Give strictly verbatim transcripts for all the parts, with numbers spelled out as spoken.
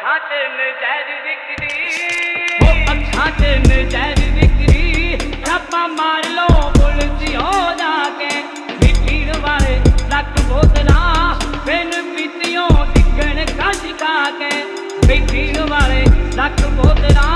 ਅੱਖਾਂ 'ਚ ਨਜ਼ਰ ਵਿਕਦੀ ਉਹ ਅੱਖਾਂ 'ਚ ਨਜ਼ਰ ਵਿਕਦੀ ਛਾਪਾ ਮਾਰ ਲੋ ਪੁਲਿਸ ਹੋ ਜਾ ਕੇ ਵੀ ਪੀਣ ਵਾਲੇ ਲੱਕ ਬੋਤਲਾਂ ਬਿਨ ਪੀਤੀਓਂ ਡਿੱਗਣ ਕੱਢ ਕਾ ਕੇ ਵੀ ਪੀਣ ਵਾਲੇ ਲੱਕ ਬੋਤਲਾਂ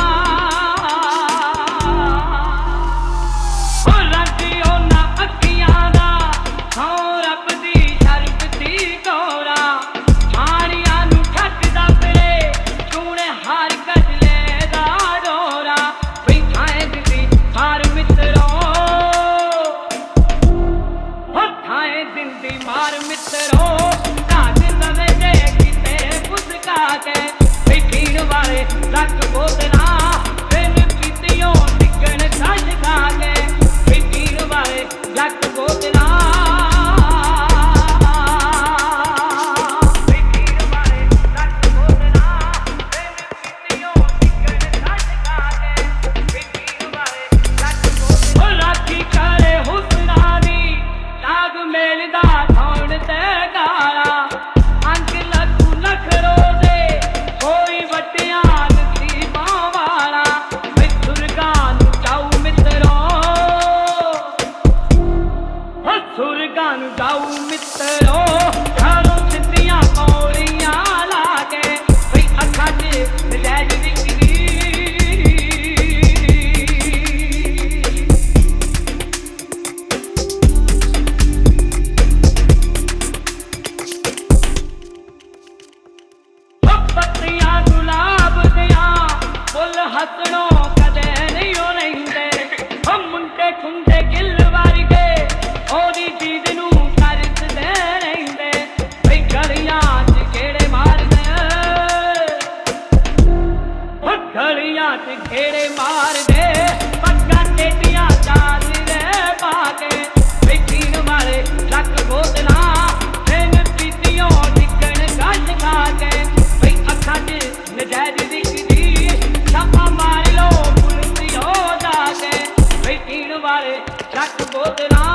ਮਾਰ ਮਿੱਤਰੋ ਢਾਜ ਨਵੇਂ ਦੇ ਕਿਤੇ ਪੁਸਕਾ ਕੇ ਵੀ ਪੀਣ ਵਾਲੇ ਲੱਕ ਬੋਤਲਾਂ ਬਿਨ ਪੀਤੀਓਂ ਡਿੱਗਣ ਕੱਢ ਕਾ ਕੇ ਵੀ ਪੀਣ ਵਾਲੇ ਲੱਕ ਬੋਤਲਾਂ ਸੁਰਗਾਂ ਨੂੰ ਜਾਊ ਮਿੱਤਰੋ ਘਰੋਂ ਸਿੱਧੀਆਂ ਪੌੜੀਆਂ ਲਾ ਕੇ ਬਈ ਅੱਖਾਂ 'ਚ ਨਜ਼ਾਇਜ਼ ਵਿਕਦੀ ਪੱਤੀਆਂ ਗੁਲਾਬ ਦੀਆਂ ਫੁੱਲ ਹੱਸਣੋਂ ਕਦੇ ਨਹੀਂ ਹੋ ਰਹਿੰਦੇ ਉਹ ਮੁੰਡੇ ਖੁੰਡੇ ਗਿੱਲ ਵਰਗੇ ਉਹਦੀ ਚੀਜ਼ ਨੂੰ ਤਰਸਦੇ ਰਹਿੰਦੇ ਬਈ ਗਲੀਆਂ 'ਚ ਗੇੜੇ ਮਾਰਦੇ ਉਹ ਗਲੀਆਂ 'ਚ ਗੇੜੇ ਮਾਰਦੇ ਪੱਗਾਂ ਟੇਡੀਆਂ ਚਾਦਰੇ ਪਾ ਕੇ ਬਈ ਪੀਣ ਵਾਲੇ ਲੱਕ ਬੋਤਲਾਂ ਬਿਨ ਪੀਤੀਓਂ ਡਿੱਗਣ ਕੱਢ ਖਾ ਕੇ ਬਈ ਅੱਖਾਂ 'ਚ ਨਜ਼ਾਇਜ਼ ਵਿਕਦੀ ਛਾਪਾ ਮਾਰ ਲੋ ਪੁਲਿਸ ਹੋ ਜਾ ਕੇ ਬਈ ਪੀਣ ਵਾਲੇ ਲੱਕ ਬੋਤਲਾਂ